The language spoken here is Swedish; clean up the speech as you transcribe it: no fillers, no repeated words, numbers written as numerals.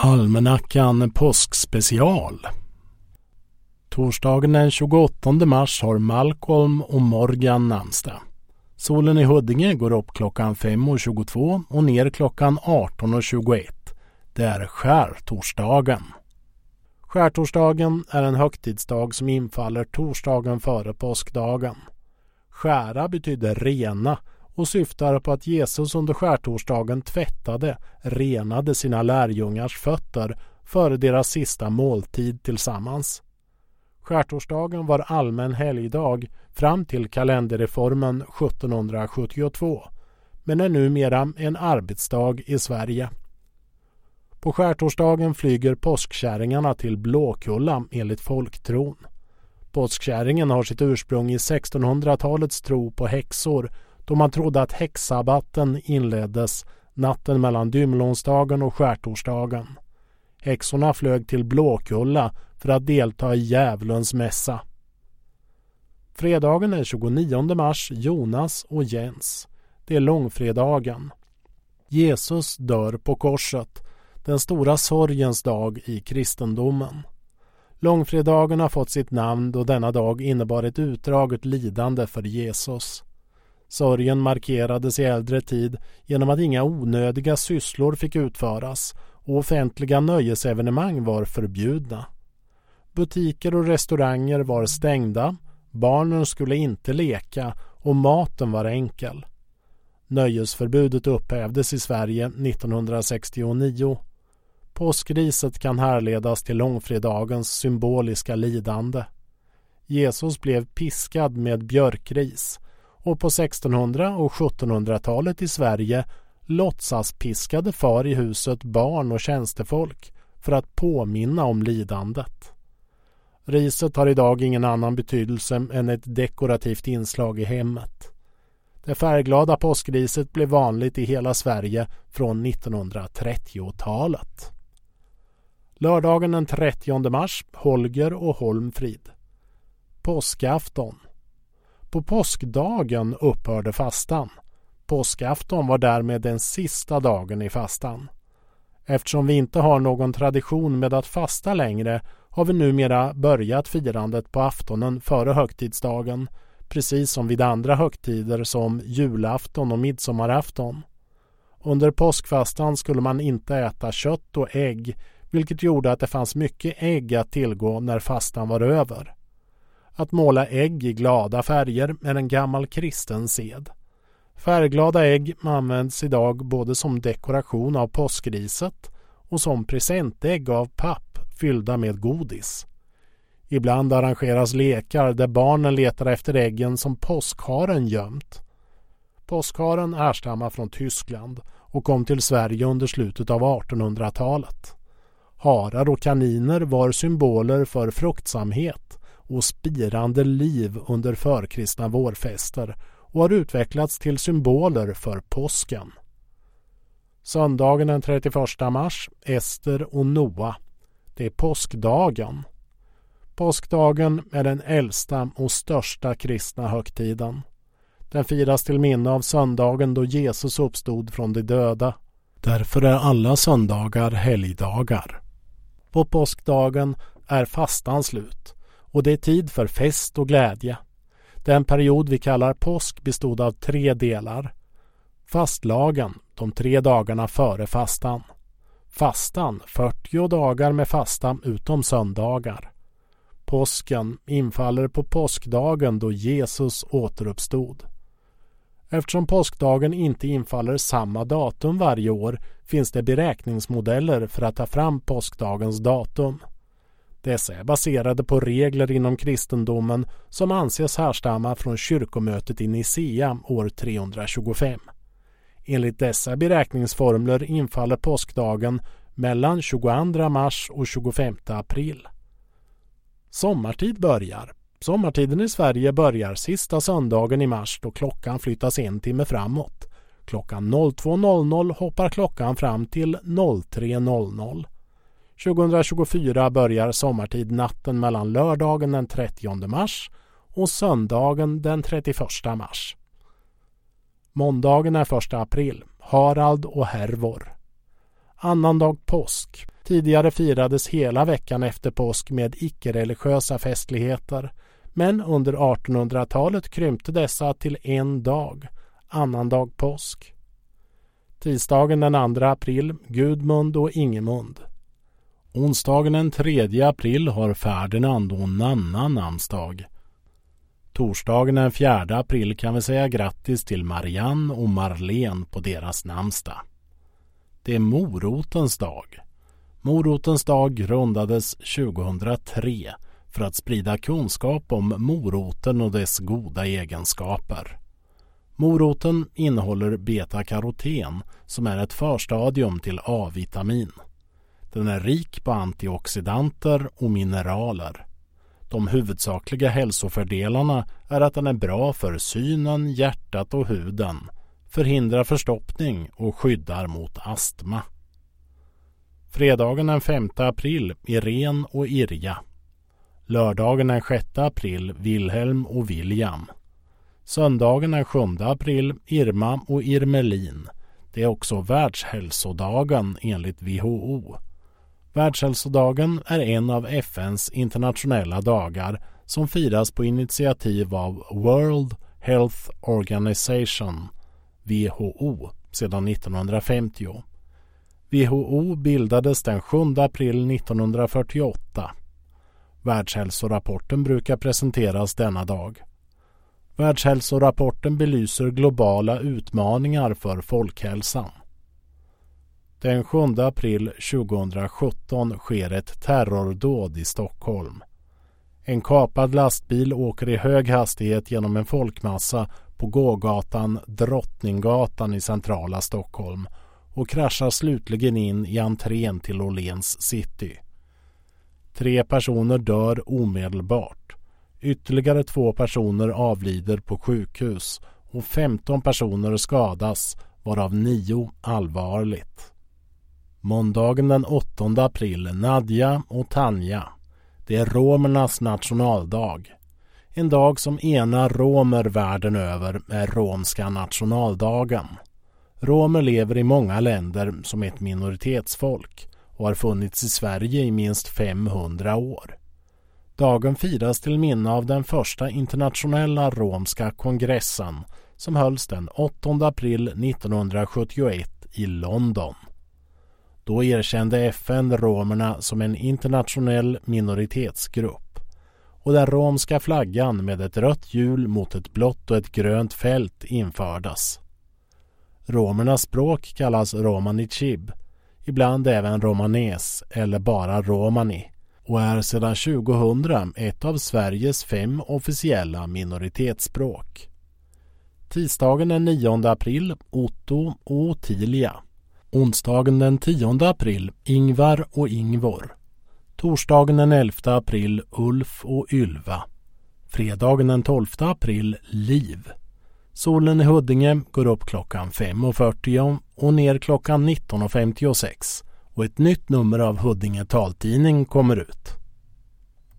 Almanackan påskspecial. Torsdagen den 28 mars har Malcolm och Morgan namnsdag. Solen i Huddinge går upp klockan 5:22 och ner klockan 18:21. Det är skärtorsdagen. Skärtorsdagen är en högtidsdag som infaller torsdagen före påskdagen. Skära betyder rena och syftar på att Jesus under skärtorsdagen renade sina lärjungars fötter före deras sista måltid tillsammans. Skärtorsdagen var allmän helgdag fram till kalenderreformen 1772, men är numera en arbetsdag i Sverige. På skärtorsdagen flyger påskkärringarna till Blåkulla enligt folktron. Påskkärringen har sitt ursprung i 1600-talets tro på häxor, då man trodde att häxsabbaten inleddes natten mellan Dymlonsdagen och skärtorsdagen. Häxorna flög till Blåkulla för att delta i djävulens mässa. Fredagen är 29 mars, Jonas och Jens. Det är långfredagen. Jesus dör på korset, den stora sorgens dag i kristendomen. Långfredagen har fått sitt namn då denna dag innebar ett utdraget lidande för Jesus. Sorgen markerades i äldre tid genom att inga onödiga sysslor fick utföras och offentliga nöjesevenemang var förbjudna. Butiker och restauranger var stängda, barnen skulle inte leka och maten var enkel. Nöjesförbudet upphävdes i Sverige 1969. Påskriset kan härledas till långfredagens symboliska lidande. Jesus blev piskad med björkris och på 1600- och 1700-talet i Sverige låtsaspiskade far i huset barn och tjänstefolk för att påminna om lidandet. Riset har idag ingen annan betydelse än ett dekorativt inslag i hemmet. Det färgglada påskriset blev vanligt i hela Sverige från 1930-talet. Lördagen den 30 mars, Holger och Holmfrid. Påskafton. På påskdagen upphörde fastan. Påskafton var därmed den sista dagen i fastan. Eftersom vi inte har någon tradition med att fasta längre har vi numera börjat firandet på aftonen före högtidsdagen, precis som vid andra högtider som julafton och midsommarafton. Under påskfastan skulle man inte äta kött och ägg, vilket gjorde att det fanns mycket ägg att tillgå när fastan var över. Att måla ägg i glada färger är en gammal kristen sed. Färgglada ägg används idag både som dekoration av påskriset och som presentägg av papp fyllda med godis. Ibland arrangeras lekar där barnen letar efter äggen som påskharen gömt. Påskharen härstammar från Tyskland och kom till Sverige under slutet av 1800-talet. Harar och kaniner var symboler för fruktsamhet och spirande liv under förkristna vårfester och har utvecklats till symboler för påsken. Söndagen den 31 mars, Ester och Noa. Det är påskdagen. Påskdagen är den äldsta och största kristna högtiden. Den firas till minne av söndagen då Jesus uppstod från de döda. Därför är alla söndagar helgdagar. På påskdagen är fastan slut och det är tid för fest och glädje. Den period vi kallar påsk bestod av 3 delar. Fastlagen, de 3 dagarna före fastan. Fastan, 40 dagar med fasta utom söndagar. Påsken infaller på påskdagen då Jesus återuppstod. Eftersom påskdagen inte infaller samma datum varje år finns det beräkningsmodeller för att ta fram påskdagens datum. Dessa är baserade på regler inom kristendomen som anses härstamma från kyrkomötet i Nicea år 325. Enligt dessa beräkningsformler infaller påskdagen mellan 22 mars och 25 april. Sommartid börjar. Sommartiden i Sverige börjar sista söndagen i mars då klockan flyttas 1 timme framåt. Klockan 02.00 hoppar klockan fram till 03.00. 2024 börjar sommartid natten mellan lördagen den 30 mars och söndagen den 31 mars. Måndagen är 1 april, Harald och Hervor. Annandag påsk. Tidigare firades hela veckan efter påsk med icke-religiösa festligheter, men under 1800-talet krympte dessa till en dag, annandag påsk. Tisdagen den 2 april, Gudmund och Ingemund. Onsdagen den 3 april har Ferdinand och Nanna namnsdag. Torsdagen den 4 april kan vi säga grattis till Marianne och Marlene på deras namnsdag. Det är morotens dag. Morotens dag grundades 2003 för att sprida kunskap om moroten och dess goda egenskaper. Moroten innehåller beta-karoten som är ett förstadium till A-vitamin. Den är rik på antioxidanter och mineraler. De huvudsakliga hälsofördelarna är att den är bra för synen, hjärtat och huden, förhindrar förstoppning och skyddar mot astma. Fredagen den 5 april, Irene och Irja. Lördagen den 6 april, Wilhelm och William. Söndagen den 7 april, Irma och Irmelin. Det är också världshälsodagen enligt WHO. Världshälsodagen är en av FNs internationella dagar som firas på initiativ av World Health Organization, WHO, sedan 1950. WHO bildades den 7 april 1948. Världshälsorapporten brukar presenteras denna dag. Världshälsorapporten belyser globala utmaningar för folkhälsan. Den 7 april 2017 sker ett terrordåd i Stockholm. En kapad lastbil åker i hög hastighet genom en folkmassa på gågatan Drottninggatan i centrala Stockholm och kraschar slutligen in i entrén till Åhléns city. 3 personer dör omedelbart. Ytterligare 2 personer avlider på sjukhus och 15 personer skadas, varav 9 allvarligt. Måndagen den 8 april, Nadja och Tanja. Det är romernas nationaldag. En dag som enar romer världen över är romska nationaldagen. Romer lever i många länder som ett minoritetsfolk och har funnits i Sverige i minst 500 år. Dagen firas till minne av den första internationella romska kongressen som hölls den 8 april 1971 i London. Då erkände FN romerna som en internationell minoritetsgrupp och den romska flaggan med ett rött hjul mot ett blått och ett grönt fält infördes. Romernas språk kallas romani chib, ibland även romanes eller bara romani, och är sedan 2000 ett av Sveriges 5 officiella minoritetsspråk. Tisdagen den 9 april, Otto och Ottilia. Onsdagen den 10 april, Ingvar och Ingvor. Torsdagen den 11 april, Ulf och Ylva. Fredagen den 12 april, Liv. Solen i Huddinge går upp klockan 5:40 och ner klockan 19:56 och ett nytt nummer av Huddinge taltidning kommer ut.